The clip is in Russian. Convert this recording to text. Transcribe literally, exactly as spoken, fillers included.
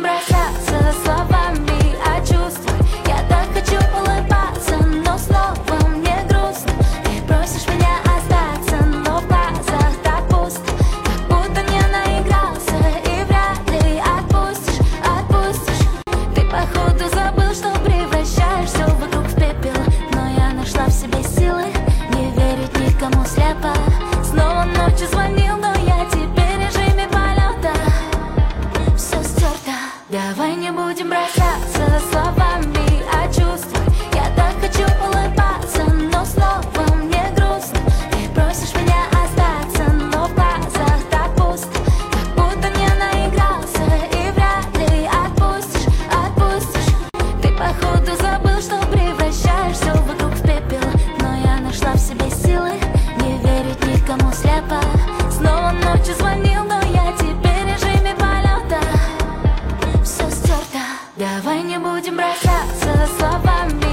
будем бросаться словами, а чувства. Я так хочу улыбаться, но снова мне грустно. Ты просишь меня остаться, но в глазах так пусто, как будто не наигрался и вряд ли отпустишь, отпустишь. Ты походу забыл, что превращаешь все вокруг в пепел, но я нашла в себе силы не верить никому слепо. Снова ночью звонил, но я теперь в режиме полета. Все стерто. Давай не будем бросаться словами, а чувства. Я так хочу улыбаться, но снова мне грустно. Ты просишь меня остаться, но в глазах так пусто, как будто не наигрался и вряд ли отпустишь, отпустишь. Ты походу забыл, что превращаешь все вокруг в пепел, но я нашла в себе силы не верить никому слепо. Снова ночью звонил, но я теперь в режиме полета. Все стерто. Давай не будем бросаться словами,